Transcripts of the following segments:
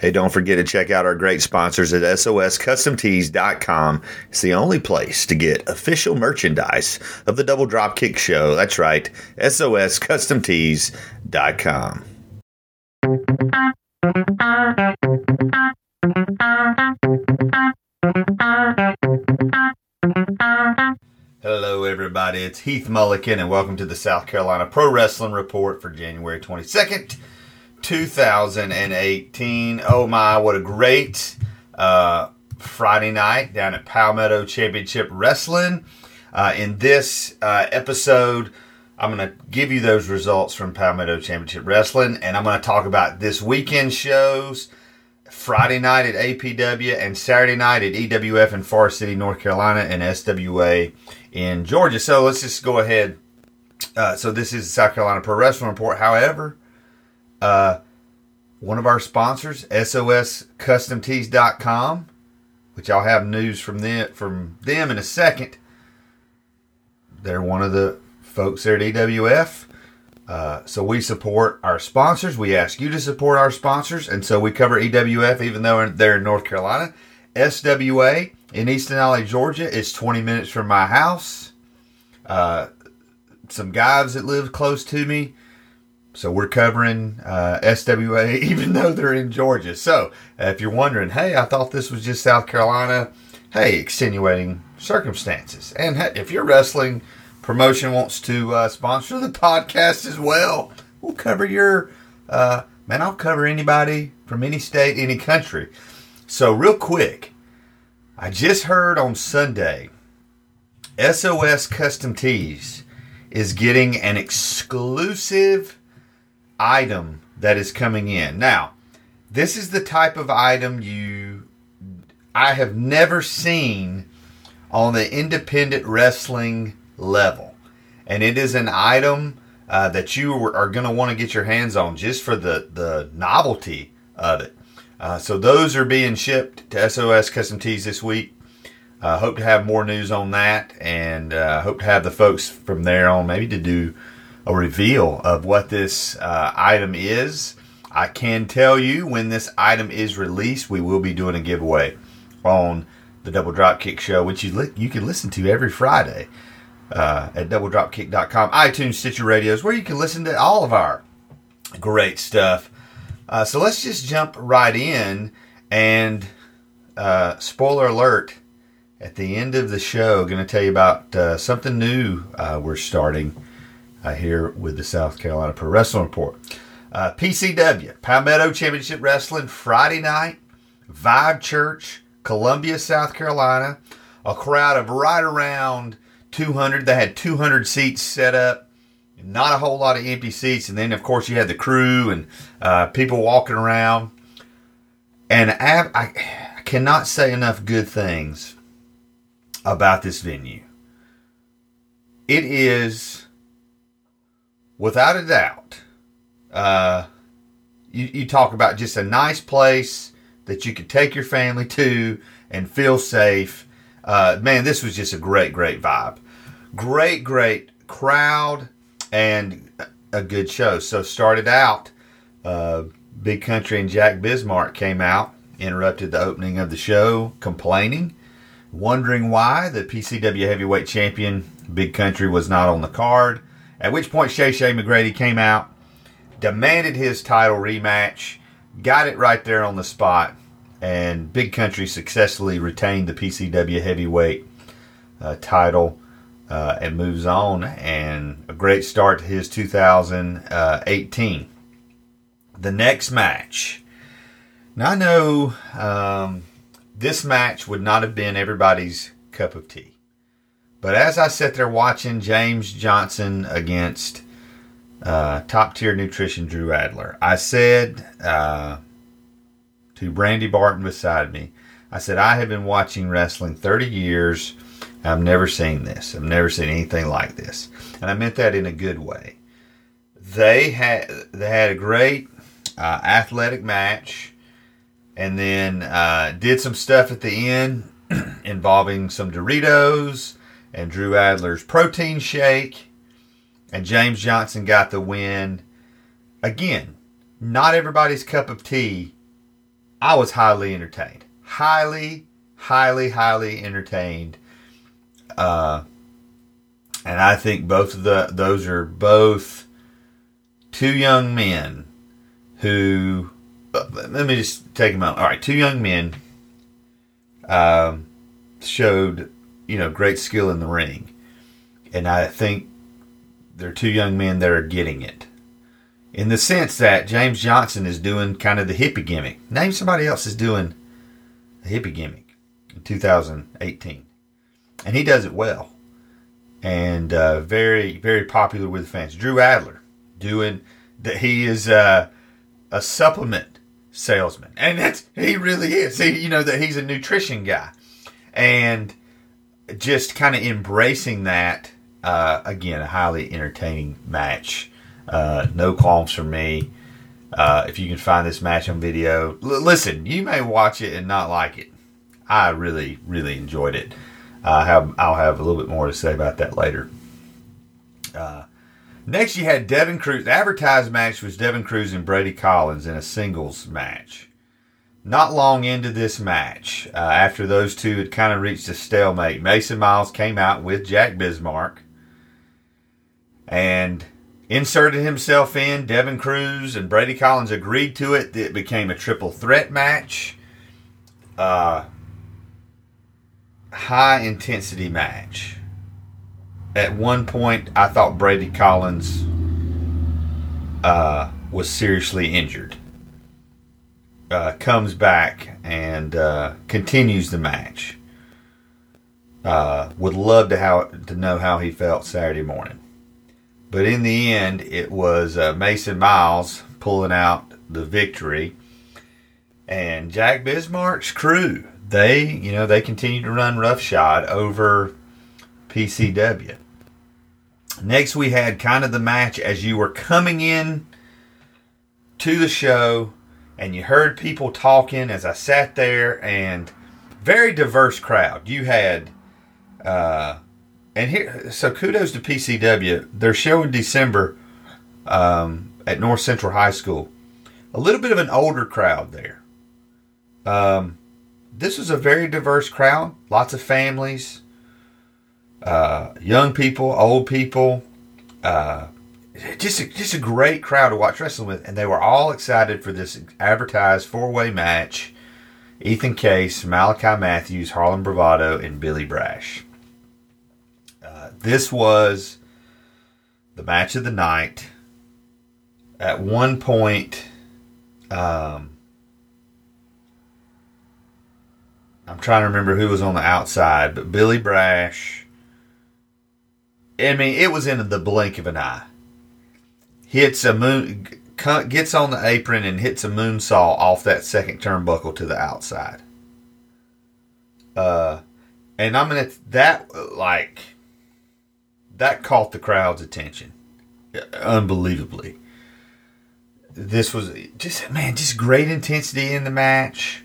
Hey, don't forget to check out our great sponsors at SOSCustomTees.com. It's the only place to get official merchandise of the Double Dropkick Show. That's right, SOSCustomTees.com. Hello, everybody. It's Heath Mulliken, and welcome to the South Carolina Pro Wrestling Report for January 22nd, 2018. Oh my, what a great Friday night down at Palmetto Championship Wrestling. In this episode, I'm going to give you those results from Palmetto Championship Wrestling, and I'm going to talk about this weekend shows, Friday night at APW and Saturday night at EWF in Forest City, North Carolina, and SWA in Georgia. So let's just go ahead. So this is the South Carolina Pro Wrestling Report. However, one of our sponsors, SOSCustomTees.com, which I'll have news from them in a second. They're one of the folks there at EWF. So we support our sponsors. We ask you to support our sponsors. And so we cover EWF even though they're in North Carolina. SWA in East Denali, Georgia is 20 minutes from my house. Some guys that live close to me. So we're covering SWA even though they're in Georgia. So if you're wondering, hey, I thought this was just South Carolina. Hey, extenuating circumstances. And hey, if your wrestling promotion wants to sponsor the podcast as well, we'll cover your, I'll cover anybody from any state, any country. So real quick, I just heard on Sunday, SOS Custom Tees is getting an exclusive item that is coming in. Now, this is the type of item I have never seen on the independent wrestling level. And it is an item that you are going to want to get your hands on just for the novelty of it. So those are being shipped to SOS Custom Tees this week. Hope to have more news on that, and hope to have the folks from there on maybe to do a reveal of what this item is. I can tell you when this item is released, we will be doing a giveaway on the Double Dropkick Show, which you can listen to every Friday at DoubleDropkick.com, iTunes, Stitcher Radios, where you can listen to all of our great stuff. So let's just jump right in, and spoiler alert, at the end of the show, going to tell you about something new we're starting here with the South Carolina Pro Wrestling Report. PCW, Palmetto Championship Wrestling, Friday night, Vibe Church, Columbia, South Carolina. A crowd of right around 200. They had 200 seats set up. Not a whole lot of empty seats. And then, of course, you had the crew and people walking around. And I cannot say enough good things about this venue. It is, without a doubt, you talk about just a nice place that you could take your family to and feel safe. Man, this was just a great vibe. Great crowd and a good show. So started out, Big Country and Jack Bismarck came out, interrupted the opening of the show, complaining, wondering why the PCW Heavyweight Champion, Big Country, was not on the card. At which point Shay McGrady came out, demanded his title rematch, got it right there on the spot, and Big Country successfully retained the PCW Heavyweight title and moves on. And a great start to his 2018. The next match. Now I know this match would not have been everybody's cup of tea. But as I sat there watching James Johnson against Top Tier Nutrition Drew Adler, I said to Brandy Barton beside me, I said, I have been watching wrestling 30 years. I've never seen this. I've never seen anything like this. And I meant that in a good way. They had a great athletic match, and then did some stuff at the end involving some Doritos and Drew Adler's protein shake, and James Johnson got the win. Again, not everybody's cup of tea. I was highly entertained. Highly entertained. And I think those are both two young men who, let me just take them out. All right, two young men showed, great skill in the ring. And I think they're two young men that are getting it. In the sense that James Johnson is doing kind of the hippie gimmick. Name somebody else is doing the hippie gimmick in 2018. And he does it well. And very, very popular with fans. Drew Adler doing that. He is a supplement salesman. And he really is. That he's a nutrition guy. And just kind of embracing that. Again, a highly entertaining match. No qualms from me. If you can find this match on video, listen, you may watch it and not like it. I really, really enjoyed it. I'll have a little bit more to say about that later. Next, you had Devin Cruz. The advertised match was Devin Cruz and Brady Collins in a singles match. Not long into this match, after those two had kind of reached a stalemate, Mason Miles came out with Jack Bismarck and inserted himself in. Devin Cruz and Brady Collins agreed to it. It became a triple threat match. High intensity match. At one point, I thought Brady Collins was seriously injured. Comes back and continues the match. Would love to know how he felt Saturday morning. But in the end, it was Mason Miles pulling out the victory. And Jack Bismarck's crew, they continue to run roughshod over PCW. Next, we had kind of the match as you were coming in to the show, and you heard people talking as I sat there, and very diverse crowd. You had, so kudos to PCW. Their show in December at North Central High School, a little bit of an older crowd there. This was a very diverse crowd, lots of families. Young people, old people, just a great crowd to watch wrestling with, and they were all excited for this advertised 4-way match. Ethan Case, Malachi Matthews, Harlan Bravado, and Billy Brash. This was the match of the night. At one point, I'm trying to remember who was on the outside, but Billy Brash, it was in the blink of an eye. Gets on the apron and hits a moonsault off that second turnbuckle to the outside. And that caught the crowd's attention. Unbelievably. This was just great intensity in the match.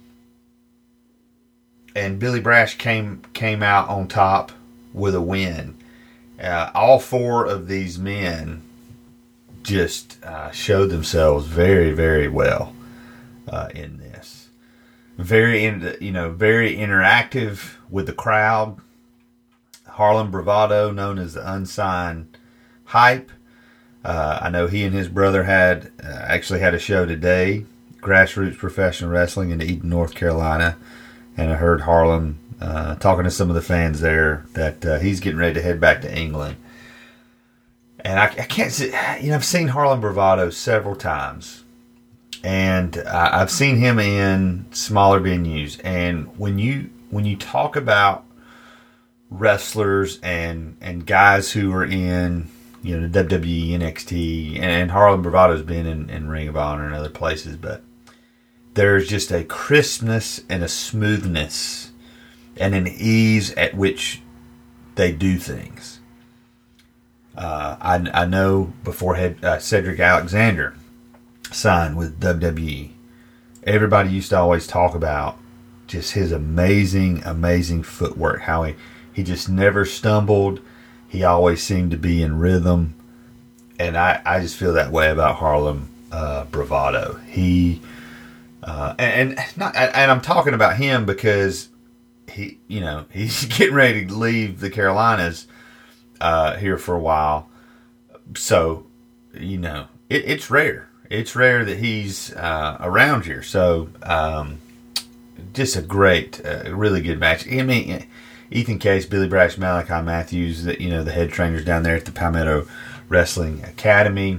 And Billy Brash came out on top with a win. All four of these men just showed themselves very, very well in this. Very interactive with the crowd. Harlan Bravado, known as the Unsigned Hype. I know he and his brother actually had a show today, Grassroots Professional Wrestling in Eden, North Carolina. And I heard Harlan talking to some of the fans there that he's getting ready to head back to England. And I can't see, I've seen Harlan Bravado several times. And I've seen him in smaller venues. And when you talk about wrestlers and guys who are in, the WWE, NXT, and Harlan Bravado's been in Ring of Honor and other places, but there's just a crispness and a smoothness and an ease at which they do things. I know before Cedric Alexander signed with WWE, everybody used to always talk about just his amazing, amazing footwork, how he just never stumbled. He always seemed to be in rhythm. And I just feel that way about Harlan Bravado. He And I'm talking about him because he's getting ready to leave the Carolinas here for a while. So, it's rare. It's rare that he's around here. So, just a great, really good match. I mean, Ethan Case, Billy Brash, Malachi Matthews, the head trainers down there at the Palmetto Wrestling Academy.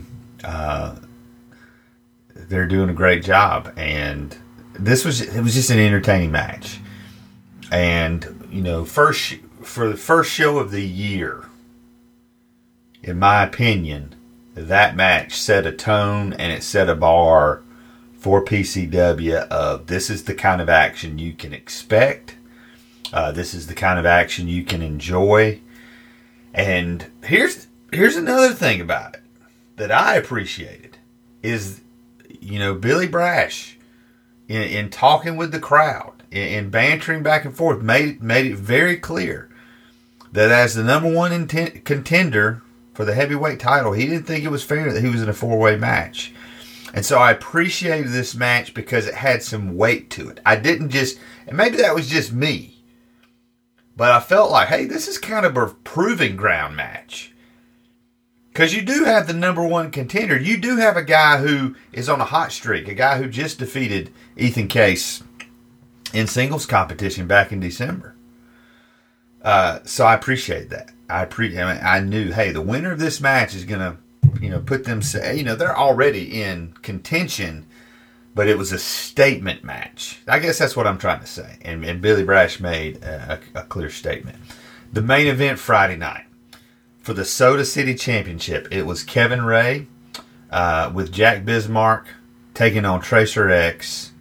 They're doing a great job, and it was just an entertaining match. And for the first show of the year, in my opinion, that match set a tone and it set a bar for PCW of this is the kind of action you can expect. This is the kind of action you can enjoy. And here's another thing about it that I appreciated is, Billy Brash in talking with the crowd, in bantering back and forth, made it very clear that as the number one contender for the heavyweight title, he didn't think it was fair that he was in a 4-way match. And so I appreciated this match because it had some weight to it. I didn't just, and maybe that was just me, but I felt like, hey, this is kind of a proving ground match. Because you do have the number one contender. You do have a guy who is on a hot streak, a guy who just defeated Ethan Case in singles competition back in December. So I appreciate that. I knew, hey, the winner of this match is going to, put them, they're already in contention, but it was a statement match. I guess that's what I'm trying to say. And Billy Brash made a clear statement. The main event Friday night for the Soda City Championship, it was Kevin Ray with Jack Bismarck taking on Tracer X.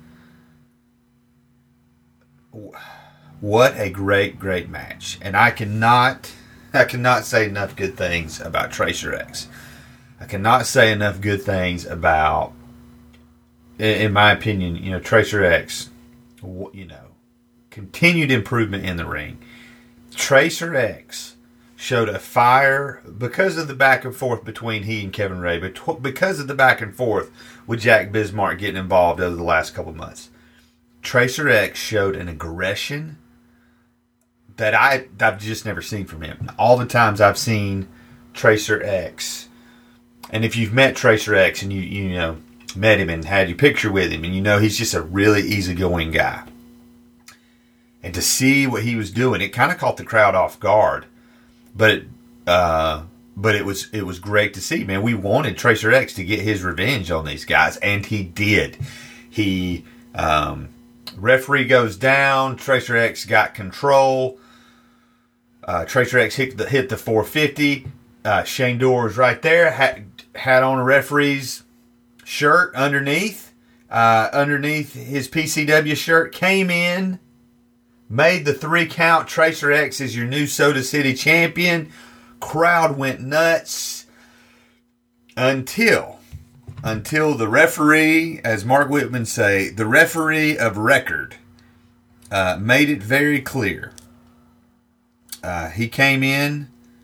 What a great, great match. And I cannot say enough good things about Tracer X. I cannot say enough good things about, in my opinion, Tracer X, continued improvement in the ring. Tracer X showed a fire because of the back and forth between he and Kevin Ray, but because of the back and forth with Jack Bismarck getting involved over the last couple months. Tracer X showed an aggression that I've just never seen from him. All the times I've seen Tracer X, and if you've met Tracer X and you met him and had your picture with him, and he's just a really easygoing guy. And to see what he was doing, it kind of caught the crowd off guard, but it was great to see. Man, we wanted Tracer X to get his revenge on these guys, and he did. He referee goes down. Tracer X got control. Tracer X hit the 450. Shane Dorr was right there. Had on a referee's shirt underneath his PCW shirt. Came in, made the 3 count. Tracer X is your new Soda City champion. Crowd went nuts until the referee, as Mark Whitman say, the referee of record, made it very clear. He came in.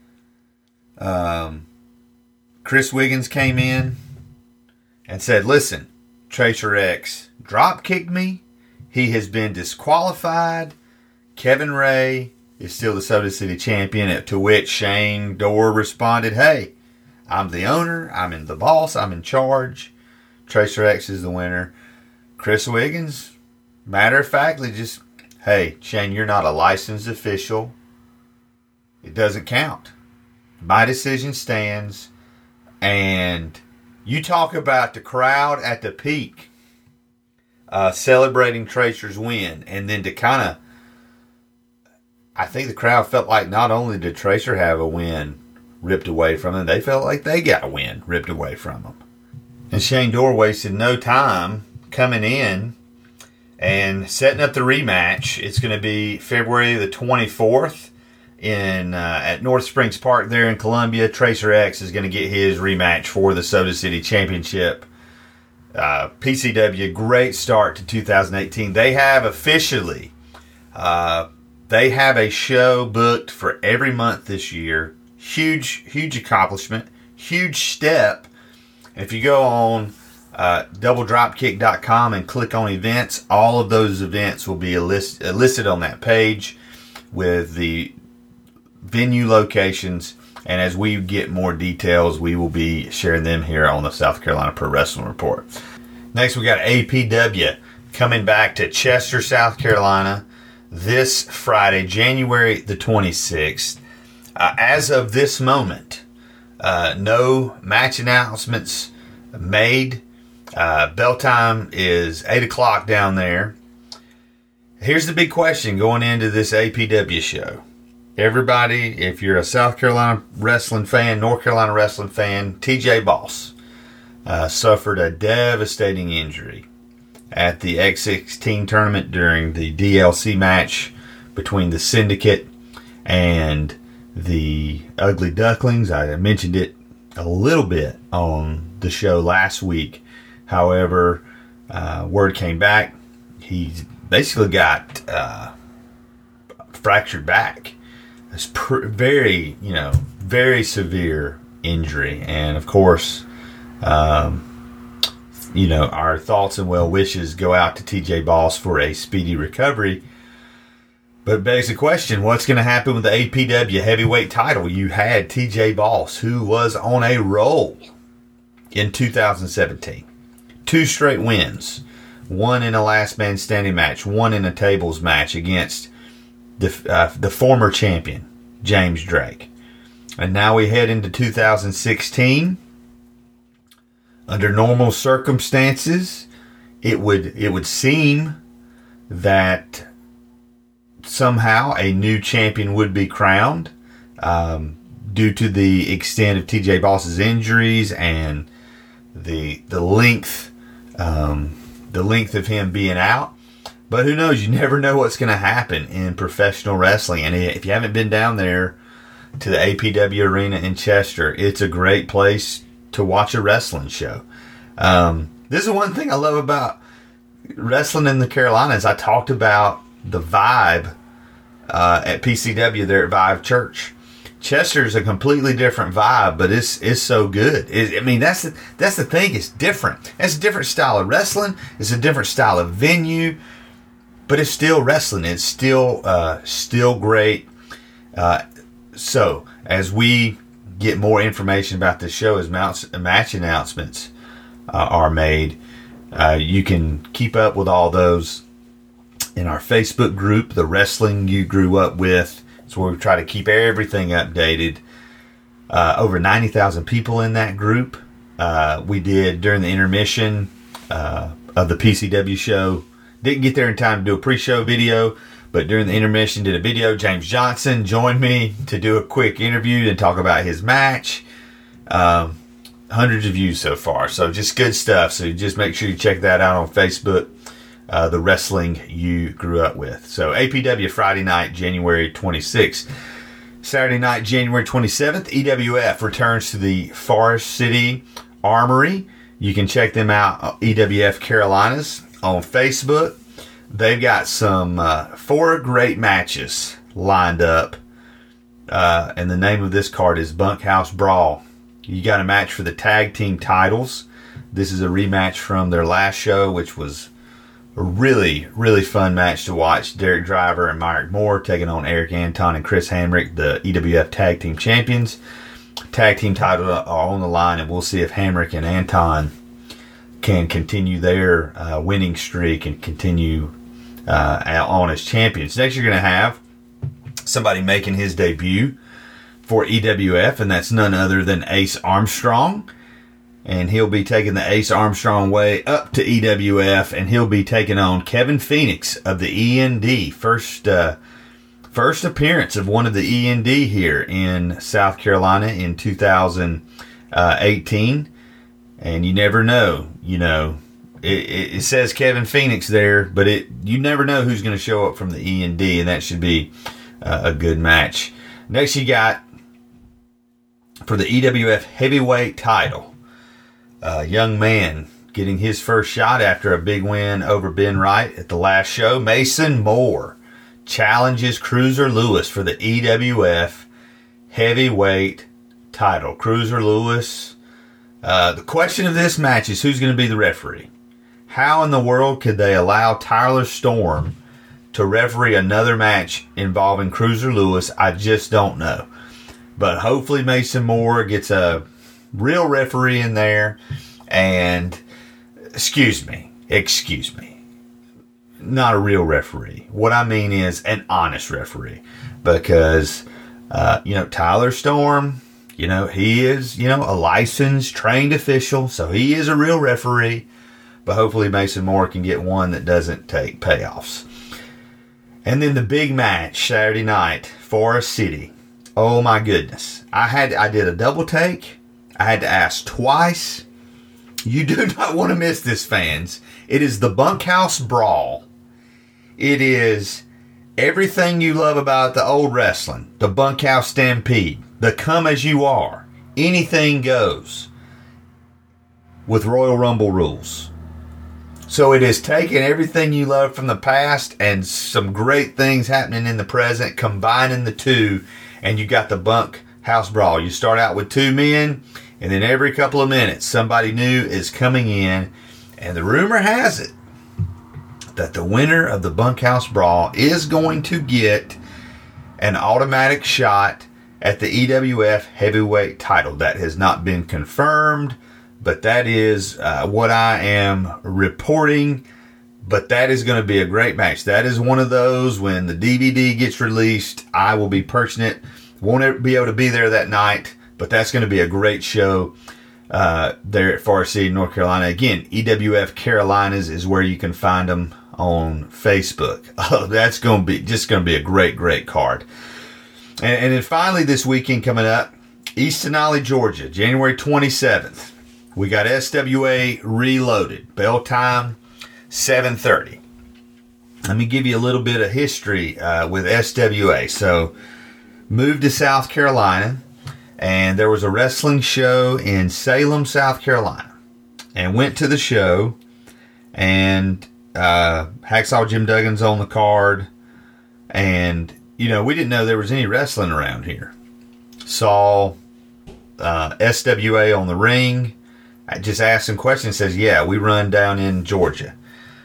Chris Wiggins came in and said, listen, Tracer X drop kicked me. He has been disqualified. Kevin Ray is still the Soda City champion, to which Shane Dorr responded, hey, I'm the owner. I'm in the boss. I'm in charge. Tracer X is the winner. Chris Wiggins, matter of factly, just, hey, Shane, you're not a licensed official. It doesn't count. My decision stands. And you talk about the crowd at the peak celebrating Tracer's win. And then to kind of, I think the crowd felt like not only did Tracer have a win ripped away from them, they felt like they got a win ripped away from them. And Shane Dorr wasted no time coming in and setting up the rematch. It's going to be February the 24th at North Springs Park there in Columbia. Tracer X is going to get his rematch for the Soda City Championship. PCW, great start to 2018. They have officially, they have a show booked for every month this year. Huge accomplishment, huge step. And if you go on DoubleDropkick.com and click on events. All of those events will be listed on that page with the venue locations. And as we get more details, we will be sharing them here on the South Carolina Pro Wrestling Report. Next, we got APW coming back to Chester, South Carolina this Friday, January the 26th. As of this moment, no match announcements made. Bell time is 8 o'clock down there. Here's the big question going into this APW show. Everybody, if you're a South Carolina wrestling fan, North Carolina wrestling fan, TJ Boss suffered a devastating injury at the X16 tournament during the DLC match between the Syndicate and the Ugly Ducklings. I mentioned it a little bit on the show last week. However, word came back. He's basically got fractured back. It's very severe injury. And of course, our thoughts and well wishes go out to TJ Boss for a speedy recovery. But it begs the question, what's going to happen with the APW heavyweight title? You had TJ Boss, who was on a roll in 2017. 2 straight wins. 1 in a last man standing match. 1 in a tables match against the former champion, James Drake. And now we head into 2016. Under normal circumstances, it would seem that somehow a new champion would be crowned due to the extent of TJ Boss's injuries and the length of him being out. But who knows? You never know what's going to happen in professional wrestling. And if you haven't been down there to the APW Arena in Chester, it's a great place to watch a wrestling show. This is one thing I love about wrestling in the Carolinas. I talked about the vibe at PCW there at Vive Church. Chester's a completely different vibe, but it's so good. That's the thing. It's different. It's a different style of wrestling. It's a different style of venue, but it's still wrestling. It's still great. So as we get more information about this show, as match announcements are made, you can keep up with all those in our Facebook group, The Wrestling You Grew Up With. It's where we try to keep everything updated. Over 90,000 people in that group. We did during the intermission of the PCW show. Didn't get there in time to do a pre-show video, but during the intermission did a video. James Johnson joined me to do a quick interview and talk about his match. Hundreds of views so far, so just good stuff. So just make sure you check that out on Facebook. The Wrestling You Grew Up With. So APW Friday night, January 26th. Saturday night, January 27th, EWF returns to the Forest City Armory. You can check them out, EWF Carolinas, on Facebook. They've got some 4 great matches lined up. And the name of this card is Bunkhouse Brawl. You got a match for the tag team titles. This is a rematch from their last show, which was a really, really fun match to watch. Derek Driver and Myrick Moore taking on Eric Anton and Chris Hamrick, the EWF Tag Team Champions. Tag team titles are on the line, and we'll see if Hamrick and Anton can continue their winning streak and continue on as champions. Next, you're going to have somebody making his debut for EWF, and that's none other than Ace Armstrong. And he'll be taking the Ace Armstrong way up to EWF, and he'll be taking on Kevin Phoenix of the END. First appearance of one of the END here in South Carolina in 2018. And you never know, it says Kevin Phoenix there, but you never know who's going to show up from the END, and that should be a good match. Next, you got for the EWF heavyweight title. Young man getting his first shot after a big win over Ben Wright at the last show. Mason Moore challenges Cruiser Lewis for the EWF heavyweight title. Cruiser Lewis The question of this match is who's going to be the referee. How in the world could they allow Tyler Storm to referee another match involving Cruiser Lewis? I just don't know. But hopefully Mason Moore gets a real referee in there. And, excuse me, not a real referee. What I mean is an honest referee. Because, Tyler Storm, he is, a licensed, trained official. So he is a real referee. But hopefully Mason Moore can get one that doesn't take payoffs. And then the big match Saturday night, Forest City. Oh my goodness. I did a double take. I had to ask twice. You do not want to miss this, fans. It is the Bunkhouse Brawl. It is everything you love about the old wrestling. The Bunkhouse Stampede. The Come As You Are. Anything goes. With Royal Rumble rules. So it is taking everything you love from the past and some great things happening in the present, combining the two, and you got the Bunkhouse Brawl. You start out with 2 men, and then every couple of minutes, somebody new is coming in, and the rumor has it that the winner of the Bunkhouse Brawl is going to get an automatic shot at the EWF Heavyweight title. That has not been confirmed. But that is what I am reporting. But that is going to be a great match. That is one of those, when the DVD gets released, I will be purchasing it. Won't be able to be there that night. But that's going to be a great show there at Forest City, North Carolina. Again, EWF Carolinas is where you can find them on Facebook. Oh, that's going to be a great, great card. And then finally this weekend coming up, East Denali, Georgia, January 27th. We got SWA Reloaded. Bell time, 7:30. Let me give you a little bit of history with SWA. So, moved to South Carolina, and there was a wrestling show in Salem, South Carolina. And went to the show, and Hacksaw Jim Duggan's on the card. And, we didn't know there was any wrestling around here. Saw SWA on the ring. I just asked some questions. Says, yeah, we run down in Georgia.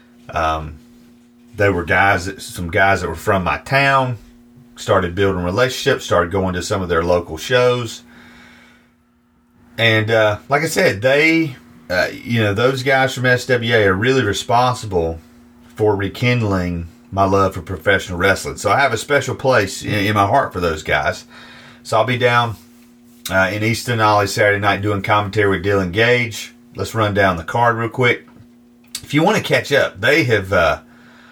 There were some guys that were from my town. Started building relationships. Started going to some of their local shows. And like I said, they, those guys from SWA are really responsible for rekindling my love for professional wrestling. So I have a special place in my heart for those guys. So I'll be down in East Denali Saturday night doing commentary with Dylan Gage. Let's run down the card real quick. If you want to catch up, they have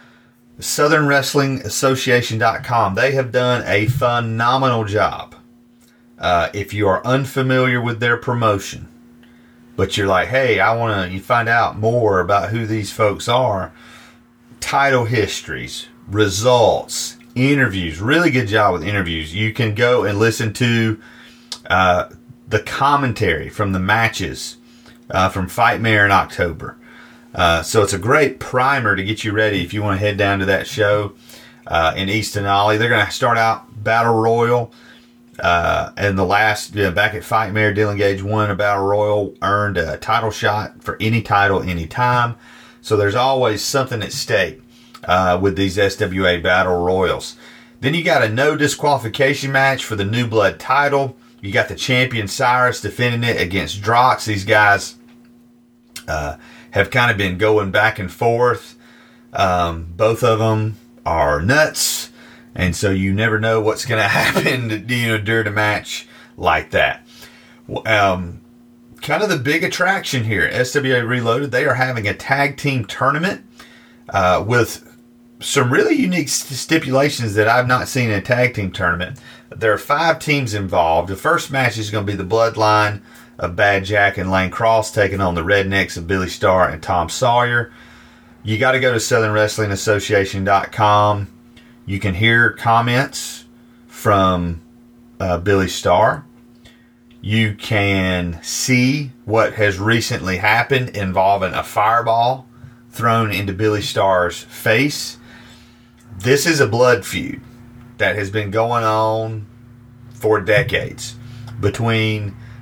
SouthernWrestlingAssociation.com. They have done a phenomenal job. If you are unfamiliar with their promotion, but you're like, hey, I want to find out more about who these folks are. Title histories, results, interviews. Really good job with interviews. You can go and listen to the commentary from the matches from Fightmare in October. So it's a great primer to get you ready if you want to head down to that show in East Denali. They're going to start out Battle Royal. And the last, back at Fightmare, Dylan Gage won a Battle Royal, earned a title shot for any title, anytime. So there's always something at stake with these SWA Battle Royals. Then you got a no disqualification match for the New Blood title. You got the champion Cyrus defending it against Drox. These guys have kind of been going back and forth. Both of them are nuts. And so you never know what's going to happen, during a match like that. Kind of the big attraction here, SWA Reloaded, they are having a tag team tournament with some really unique stipulations that I've not seen in a tag team tournament. There are 5 teams involved. The first match is going to be the Bloodline of Bad Jack and Lane Cross taking on the Rednecks of Billy Starr and Tom Sawyer. You got to go to SouthernWrestlingAssociation.com. You can hear comments from Billy Starr. You can see what has recently happened involving a fireball thrown into Billy Starr's face. This is a blood feud that has been going on for decades between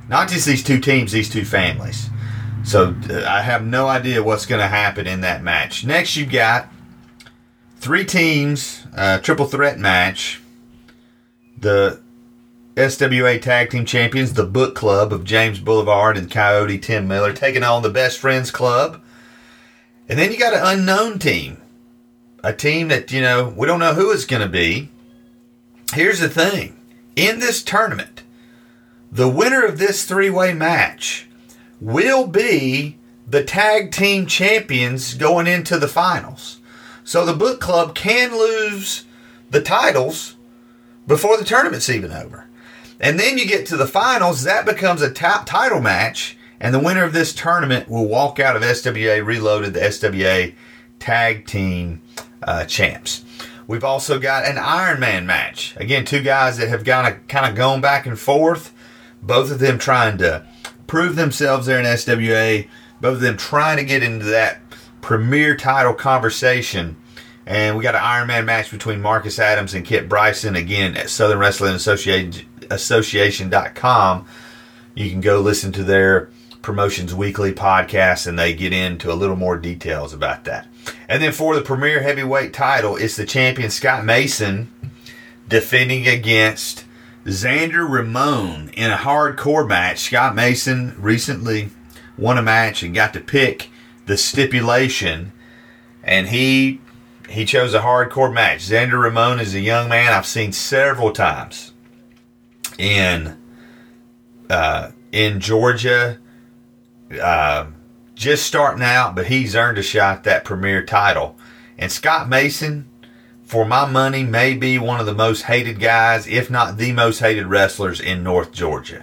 Not just these two teams, these two families. So I have no idea what's going to happen in that match. Next, you've got 3 teams, triple threat match. The SWA Tag Team Champions, the Book Club of James Boulevard and Coyote Tim Miller, taking on the Best Friends Club. And then you got an unknown team. A team that, we don't know who it's going to be. Here's the thing. In this tournament, the winner of this 3-way match will be the tag team champions going into the finals. So the Book Club can lose the titles before the tournament's even over. And then you get to the finals, that becomes a title match, and the winner of this tournament will walk out of SWA Reloaded, the SWA Tag Team Champs. We've also got an Iron Man match. Again, 2 guys that have kind of gone back and forth, both of them trying to prove themselves there in SWA, both of them trying to get into that premier title conversation. And we got an Iron Man match between Marcus Adams and Kit Bryson, again, at Southern Wrestling Association.com. You can go listen to their Promotions Weekly podcast, and they get into a little more details about that. And then for the Premier Heavyweight title, it's the champion Scott Mason defending against Xander Ramon in a hardcore match. Scott Mason recently won a match and got to pick the stipulation, and he chose a hardcore match. Xander Ramon is a young man I've seen several times in Georgia, just starting out, but he's earned a shot at that premier title. And Scott Mason, for my money, may be one of the most hated guys, if not the most hated wrestlers in North Georgia.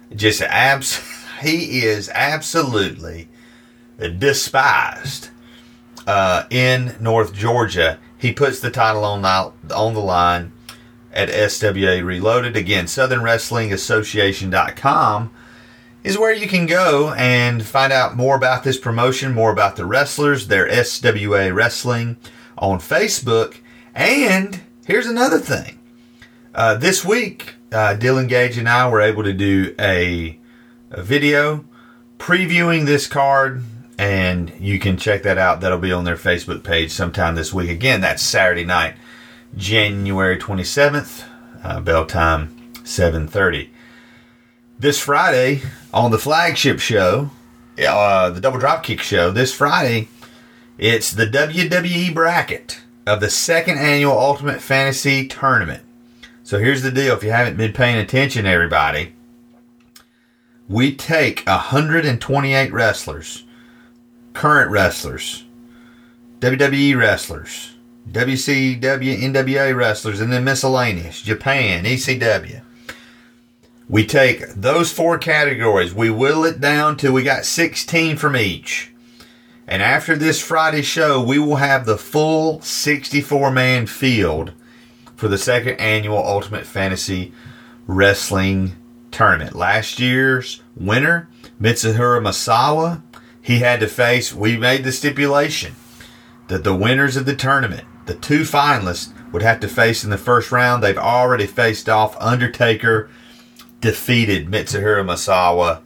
He is absolutely despised in North Georgia. He puts the title on the line at SWA Reloaded. Again, Southern Wrestling Association.com is where you can go and find out more about this promotion, more about the wrestlers, their SWA Wrestling on Facebook. And here's another thing. This week, Dylan Gage and I were able to do a video previewing this card, and you can check that out. That'll be on their Facebook page sometime this week. Again, that's Saturday night, January 27th, bell time 7:30. This Friday, on the flagship show, the Double Dropkick show, this Friday, it's the WWE bracket of the second annual Ultimate Fantasy Tournament. So here's the deal. If you haven't been paying attention, everybody, we take 128 wrestlers, current wrestlers, WWE wrestlers, WCW, NWA wrestlers, and then miscellaneous, Japan, ECW. We take those 4 categories. We whittle it down till we got 16 from each. And after this Friday show, we will have the full 64-man field for the second annual Ultimate Fantasy Wrestling Tournament. Last year's winner, Mitsuhiro Misawa, he had to face, we made the stipulation that the winners of the tournament, the 2 finalists, would have to face in the first round. They've already faced off. Undertaker defeated Mitsuhiro Misawa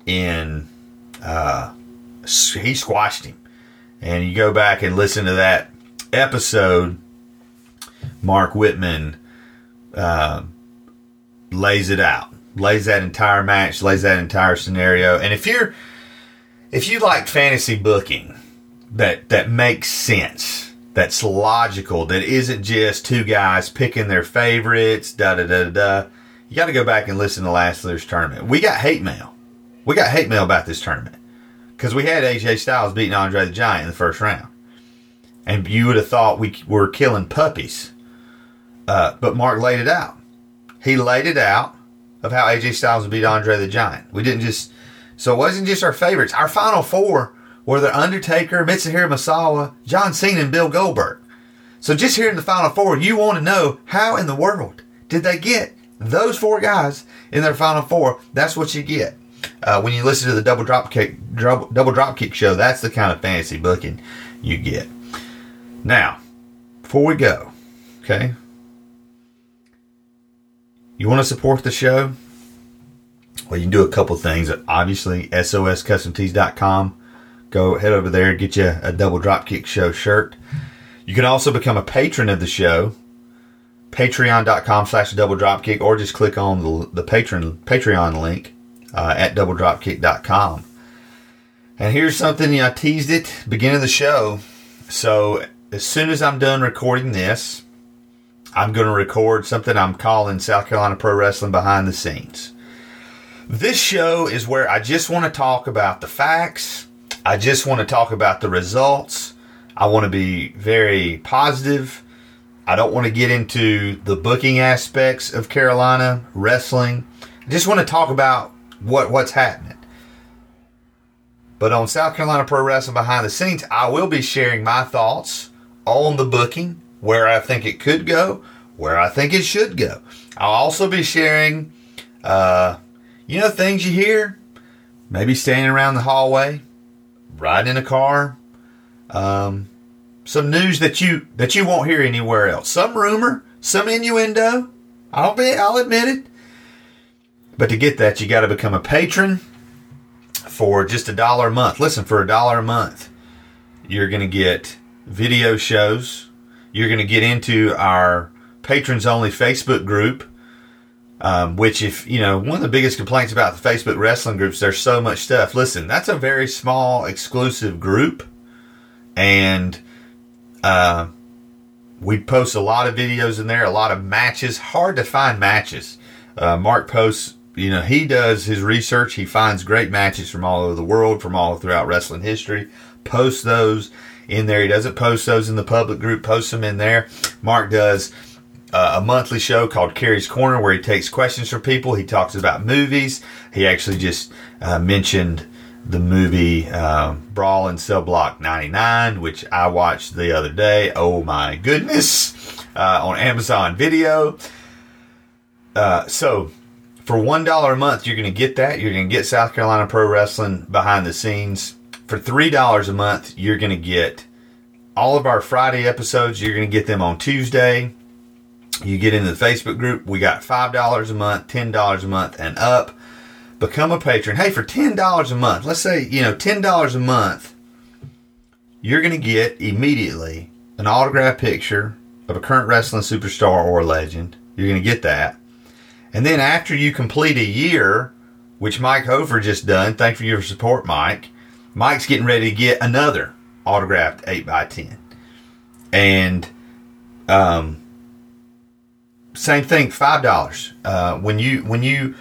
he squashed him. And you go back and listen to that episode, Mark Whitman lays it out. Lays that entire match, lays that entire scenario. And if you like fantasy booking that makes sense, that's logical, that isn't just 2 guys picking their favorites, you got to go back and listen to last year's tournament. We got hate mail. We got hate mail about this tournament because we had AJ Styles beating Andre the Giant in the first round. And you would have thought we were killing puppies. But Mark laid it out. He laid it out of how AJ Styles beat Andre the Giant. So it wasn't just our favorites. Our final 4 were The Undertaker, Mitsuhiro Misawa, John Cena, and Bill Goldberg. So just hearing the final 4, you want to know how in the world did they get those 4 guys in their final 4. That's what you get. When you listen to the Double Dropkick show, that's the kind of fantasy booking you get. Now, before we go, okay, you want to support the show? Well, you can do a couple things. Obviously, soscustomtees.com. Head over there, get you a Double Dropkick Show shirt. You can also become a patron of the show. Patreon.com/Double Dropkick, or just click on the Patreon link at doubledropkick.com. And here's something, I teased it beginning of the show. So as soon as I'm done recording this, I'm going to record something I'm calling South Carolina Pro Wrestling Behind the Scenes. This show is where I just want to talk about the facts. I just want to talk about the results. I want to be very positive. I don't want to get into the booking aspects of Carolina wrestling. I just want to talk about what's happening. But on South Carolina Pro Wrestling Behind the Scenes, I will be sharing my thoughts on the booking, where I think it could go, where I think it should go. I'll also be sharing, things you hear, maybe standing around the hallway, riding in a car, some news that you won't hear anywhere else. Some rumor, some innuendo. I'll admit it. But to get that, you got to become a patron for just $1 a month. Listen, for $1 a month, you're going to get video shows. You're going to get into our patrons only Facebook group, which one of the biggest complaints about the Facebook wrestling groups, there's so much stuff. Listen, that's a very small exclusive group. And we post a lot of videos in there, a lot of matches. Hard to find matches. Mark posts, he does his research. He finds great matches from all over the world, from all throughout wrestling history. Posts those in there. He doesn't post those in the public group. Posts them in there. Mark does a monthly show called Kerry's Corner, where he takes questions from people. He talks about movies. He actually just mentioned the movie Brawl in Cell Block 99, which I watched the other day. Oh my goodness. On Amazon Video. So for $1 a month, you're going to get that. You're going to get South Carolina Pro Wrestling Behind the Scenes. For $3 a month, you're going to get all of our Friday episodes. You're going to get them on Tuesday. You get into the Facebook group. We got $5 a month, $10 a month, and up. Become a patron. Hey, for $10 a month, let's say, $10 a month, you're going to get immediately an autographed picture of a current wrestling superstar or legend. You're going to get that. And then after you complete a year, which Mike Hofer just done, thank you for your support, Mike. Mike's getting ready to get another autographed 8x10. And same thing, $5. When you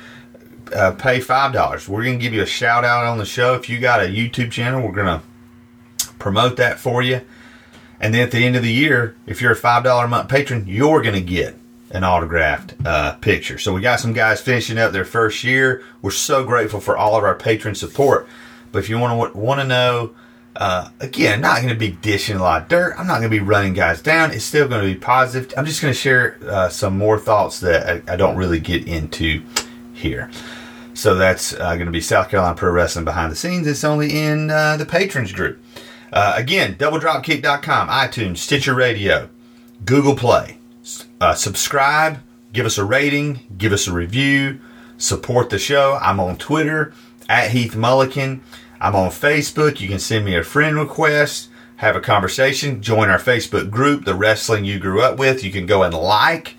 pay $5, we're going to give you a shout out on the show. If you got a YouTube channel, we're going to promote that for you. And then at the end of the year, if you're a $5 a month patron, you're going to get an autographed picture. So we got some guys finishing up their first year. We're so grateful for all of our patron support. But if you want to know, again, not going to be dishing a lot of dirt. I'm not going to be running guys down. It's still going to be positive. I'm just going to share some more thoughts that I don't really get into here. So that's going to be South Carolina Pro Wrestling Behind the Scenes. It's only in the patrons group. Again, doubledropkick.com, iTunes, Stitcher Radio, Google Play. Subscribe, give us a rating, give us a review, support the show. I'm on Twitter, at Heath Mullican. I'm on Facebook. You can send me a friend request, have a conversation, join our Facebook group, The Wrestling You Grew Up With. You can go and like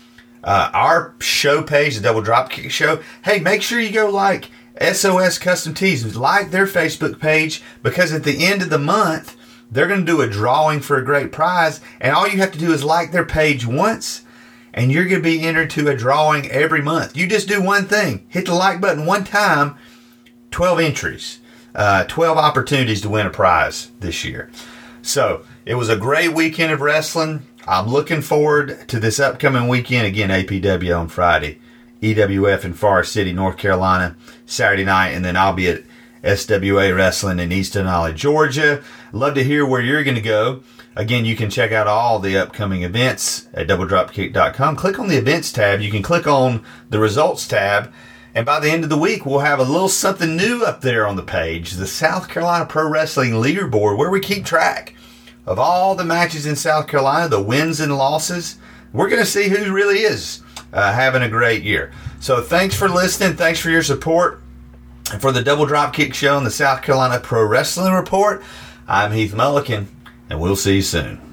our show page, the Double Dropkick Show. Hey, make sure you go like SOS Custom Tees. Like their Facebook page, because at the end of the month, they're going to do a drawing for a great prize. And all you have to do is like their page once, and you're going to be entered to a drawing every month. You just do one thing. Hit the like button one time, 12 entries. 12 opportunities to win a prize this year. So it was a great weekend of wrestling. I'm looking forward to this upcoming weekend. Again, APW on Friday, EWF in Forest City, North Carolina, Saturday night, and then I'll be at SWA Wrestling in East Denali, Georgia. Love to hear where you're going to go. Again, you can check out all the upcoming events at doubledropkick.com. Click on the events tab. You can click on the results tab. And by the end of the week, we'll have a little something new up there on the page, the South Carolina Pro Wrestling Leaderboard, where we keep track of all the matches in South Carolina, the wins and losses. We're going to see who really is having a great year. So thanks for listening. Thanks for your support. And for the Double Dropkick Show and the South Carolina Pro Wrestling Report, I'm Heath Mulliken, and we'll see you soon.